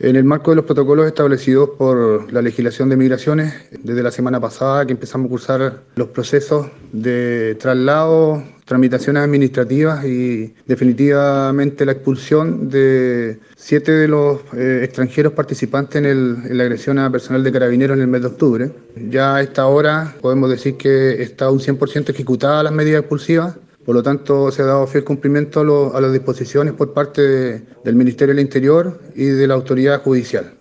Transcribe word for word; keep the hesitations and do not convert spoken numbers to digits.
En el marco de los protocolos establecidos por la legislación de migraciones, desde la semana pasada que empezamos a cursar los procesos de traslado, tramitaciones administrativas y definitivamente la expulsión de siete de los eh, extranjeros participantes en, el, en la agresión a personal de carabineros en el mes de octubre. Ya a esta hora podemos decir que está un cien por ciento ejecutada las medidas expulsivas. Por lo tanto, se ha dado fiel cumplimiento a, lo, a las disposiciones por parte de, del Ministerio del Interior y de la autoridad judicial.